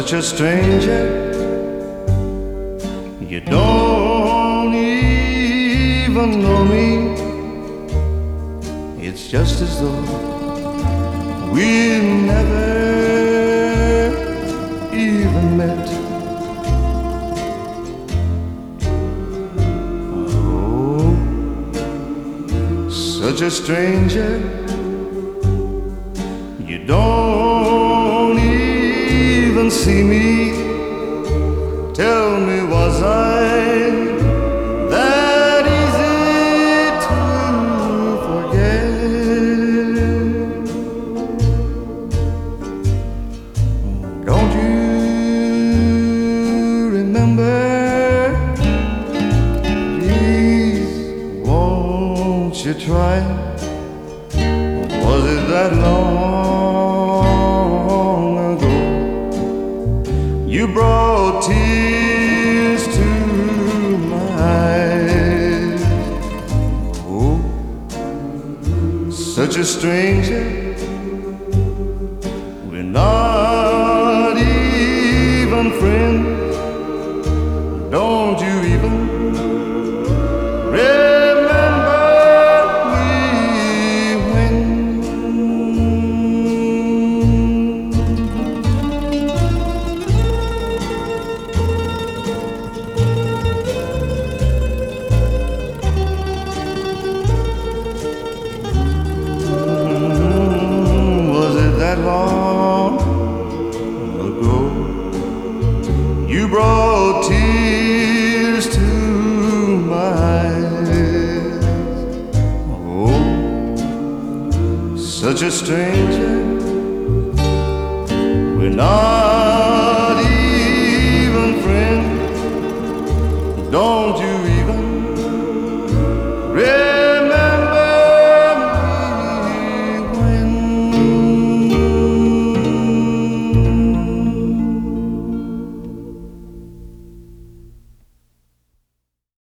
such a stranger. You don't even know me. It's just as though we never even met. Oh, such a stranger. You don't even see me. Tell me, was I that easy to forget? Don't you remember? Please, won't you try? Was it that long ago you brought tears to my eyes? Oh, such a stranger. We're not even friends. Don't you even remember me when? That long ago you brought tears to my eyes? Oh, such a stranger. We're not even friends. Don't you